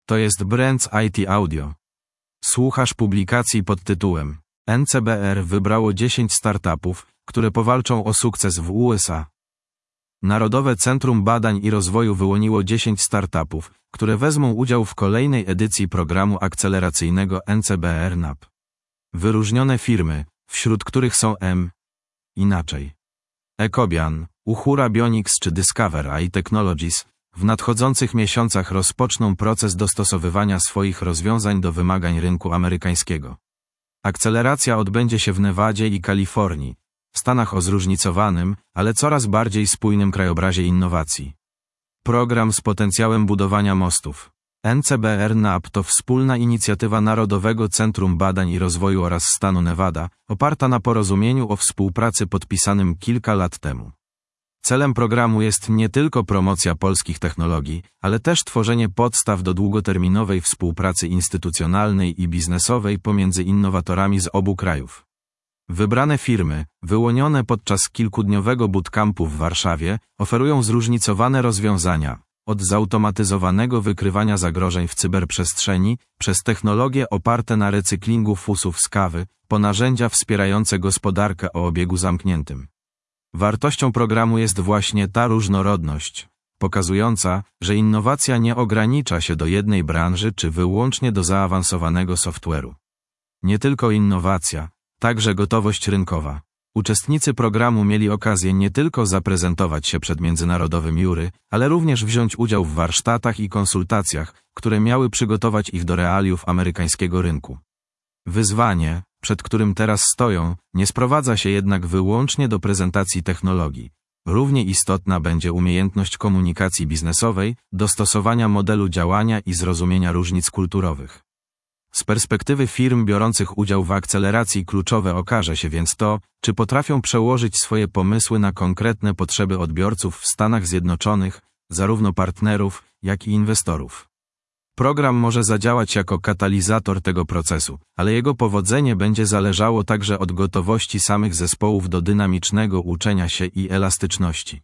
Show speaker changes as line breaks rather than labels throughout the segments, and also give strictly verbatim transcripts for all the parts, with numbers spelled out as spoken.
To jest Brands I T Audio. Słuchasz publikacji pod tytułem N C B R wybrało dziesięć startupów, które powalczą o sukces w U S A. Narodowe Centrum Badań i Rozwoju wyłoniło dziesięć startupów, które wezmą udział w kolejnej edycji programu akceleracyjnego N C B R N A P. Wyróżnione firmy, wśród których są M. Inaczej. Ekobian, Uhura Bionics czy Discover A I Technologies, w nadchodzących miesiącach rozpoczną proces dostosowywania swoich rozwiązań do wymagań rynku amerykańskiego. Akceleracja odbędzie się w Nevadzie i Kalifornii, w Stanach o zróżnicowanym, ale coraz bardziej spójnym krajobrazie innowacji. Program z potencjałem budowania mostów. N C B R N A P to wspólna inicjatywa Narodowego Centrum Badań i Rozwoju oraz stanu Nevada, oparta na porozumieniu o współpracy podpisanym kilka lat temu. Celem programu jest nie tylko promocja polskich technologii, ale też tworzenie podstaw do długoterminowej współpracy instytucjonalnej i biznesowej pomiędzy innowatorami z obu krajów. Wybrane firmy, wyłonione podczas kilkudniowego bootcampu w Warszawie, oferują zróżnicowane rozwiązania, od zautomatyzowanego wykrywania zagrożeń w cyberprzestrzeni, przez technologie oparte na recyklingu fusów z kawy, po narzędzia wspierające gospodarkę o obiegu zamkniętym. Wartością programu jest właśnie ta różnorodność, pokazująca, że innowacja nie ogranicza się do jednej branży czy wyłącznie do zaawansowanego software'u. Nie tylko innowacja, także gotowość rynkowa. Uczestnicy programu mieli okazję nie tylko zaprezentować się przed międzynarodowym jury, ale również wziąć udział w warsztatach i konsultacjach, które miały przygotować ich do realiów amerykańskiego rynku. Wyzwanie, przed którym teraz stoją, nie sprowadza się jednak wyłącznie do prezentacji technologii. Równie istotna będzie umiejętność komunikacji biznesowej, dostosowania modelu działania i zrozumienia różnic kulturowych. Z perspektywy firm biorących udział w akceleracji kluczowe okaże się więc to, czy potrafią przełożyć swoje pomysły na konkretne potrzeby odbiorców w Stanach Zjednoczonych, zarówno partnerów, jak i inwestorów. Program może zadziałać jako katalizator tego procesu, ale jego powodzenie będzie zależało także od gotowości samych zespołów do dynamicznego uczenia się i elastyczności.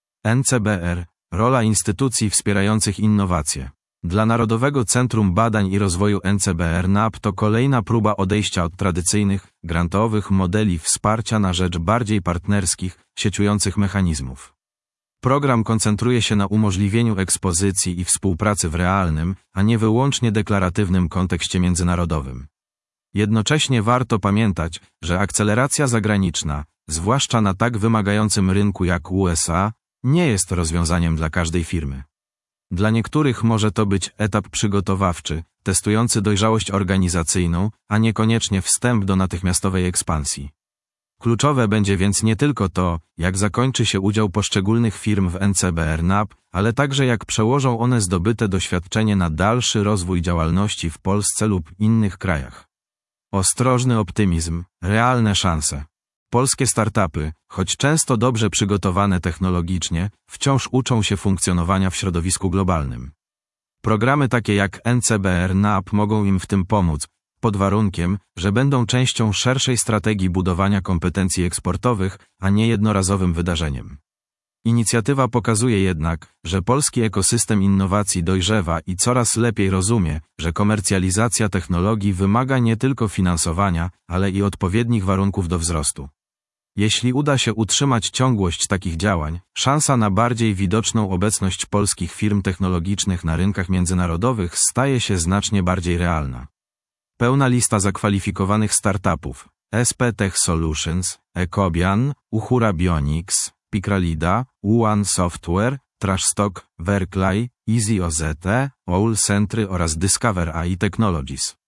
N C B R – rola instytucji wspierających innowacje. Dla Narodowego Centrum Badań i Rozwoju N C B R N A P to kolejna próba odejścia od tradycyjnych, grantowych modeli wsparcia na rzecz bardziej partnerskich, sieciujących mechanizmów. Program koncentruje się na umożliwieniu ekspozycji i współpracy w realnym, a nie wyłącznie deklaratywnym kontekście międzynarodowym. Jednocześnie warto pamiętać, że akceleracja zagraniczna, zwłaszcza na tak wymagającym rynku jak U S A, nie jest rozwiązaniem dla każdej firmy. Dla niektórych może to być etap przygotowawczy, testujący dojrzałość organizacyjną, a niekoniecznie wstęp do natychmiastowej ekspansji. Kluczowe będzie więc nie tylko to, jak zakończy się udział poszczególnych firm w N C B R N A P, ale także jak przełożą one zdobyte doświadczenie na dalszy rozwój działalności w Polsce lub innych krajach. Ostrożny optymizm, realne szanse. Polskie startupy, choć często dobrze przygotowane technologicznie, wciąż uczą się funkcjonowania w środowisku globalnym. Programy takie jak N C B R N A P mogą im w tym pomóc, pod warunkiem, że będą częścią szerszej strategii budowania kompetencji eksportowych, a nie jednorazowym wydarzeniem. Inicjatywa pokazuje jednak, że polski ekosystem innowacji dojrzewa i coraz lepiej rozumie, że komercjalizacja technologii wymaga nie tylko finansowania, ale i odpowiednich warunków do wzrostu. Jeśli uda się utrzymać ciągłość takich działań, szansa na bardziej widoczną obecność polskich firm technologicznych na rynkach międzynarodowych staje się znacznie bardziej realna. Pełna lista zakwalifikowanych startupów: S P Tech Solutions, Ekobian, Uhura Bionics, Picralida, One Software, Trashstock, Verklay, Easy O Z T, Owl Centry oraz Discover A I Technologies.